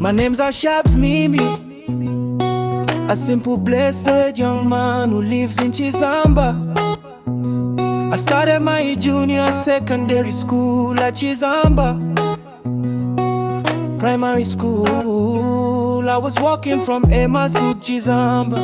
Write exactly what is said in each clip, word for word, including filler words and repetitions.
My name's Ashabs Mimi, a simple blessed young man who lives in Chisamba. I started my junior secondary school at Chisamba. Primary school, I was walking from Emma's to Chisamba.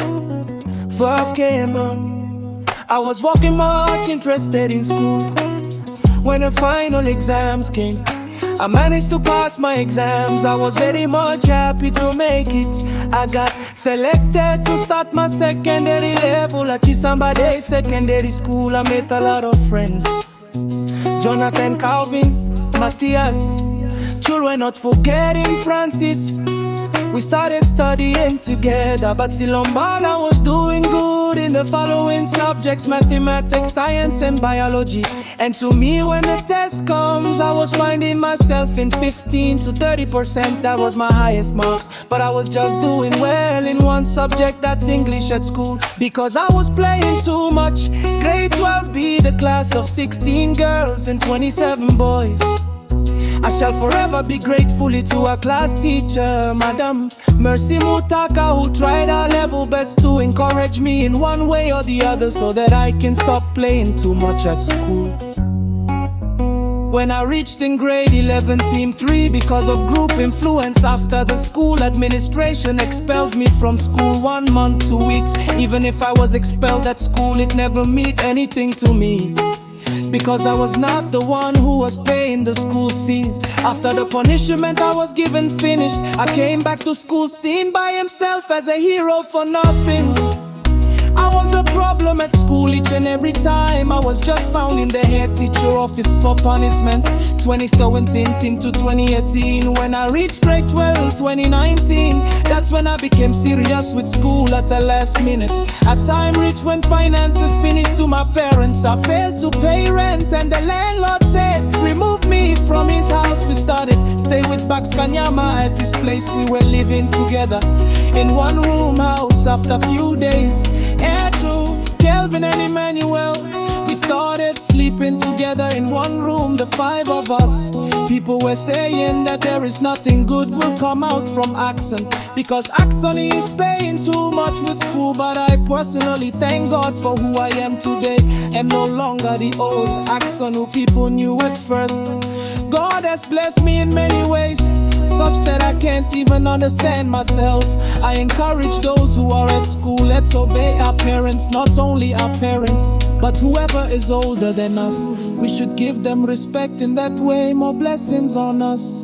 five kilometers, I was walking much interested in school. When the final exams came, I managed to pass my exams. I was very much happy to make it. I got selected to start my secondary level at Chisamba Day Secondary School. I met a lot of friends: Jonathan, Calvin, Matthias, children not forgetting Francis. We started studying together, but Silombala was doing good in the following subjects: mathematics, science, and biology. And to me, when the test comes, I was finding myself in fifteen to thirty percent. That was my highest marks, but I was just doing well in one subject, that's English at school, because I was playing too much. Grade twelve B, the class of sixteen girls and twenty-seven boys. I shall forever be grateful to our class teacher, Madam Mercy Mutaka, who tried her level best to encourage me in one way or the other so that I can stop playing too much at school. When I reached in grade eleven, team three, because of group influence after the school administration expelled me from school one month, two weeks. Even if I was expelled at school, it never meant anything to me, because I was not the one who was paying the school fees. After the punishment I was given finished, I came back to school seen by himself as a hero for nothing. I was a problem at school each and every time. I was just found in the head teacher office for punishments. twenty seventeen to twenty eighteen. When I reached grade twelve, twenty nineteen, that's when I became serious with school at the last minute. A time reached when finances finished to my parents. I failed to pay rent and the landlord said, remove me from his house. We started stay with Bax Kanyama at this place. We were living together in one room house. After a few days, Andrew, Kelvin and Emmanuel, we started sleeping together in one room, the five of us. People were saying that there is nothing good will come out from Axon, because Axon is paying too much with school. But I personally thank God for who I am today. I'm no longer the old Axon who people knew at first. God has blessed me in many ways, such that I can't even understand myself. I encourage those who are at school, let's obey our parents. Not only our parents, but whoever is older than us. We should give them respect in that way. More blessings on us.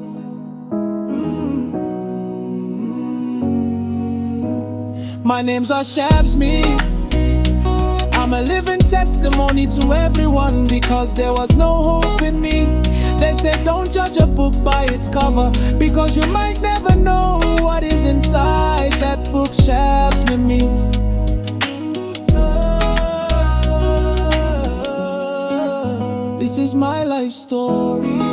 My name's Ashabs Mimi. I'm a living testimony to everyone, because there was no hope in me. They said don't judge a book by its cover, because you might never know what is inside that book. Shabs Mimi. This is my life story.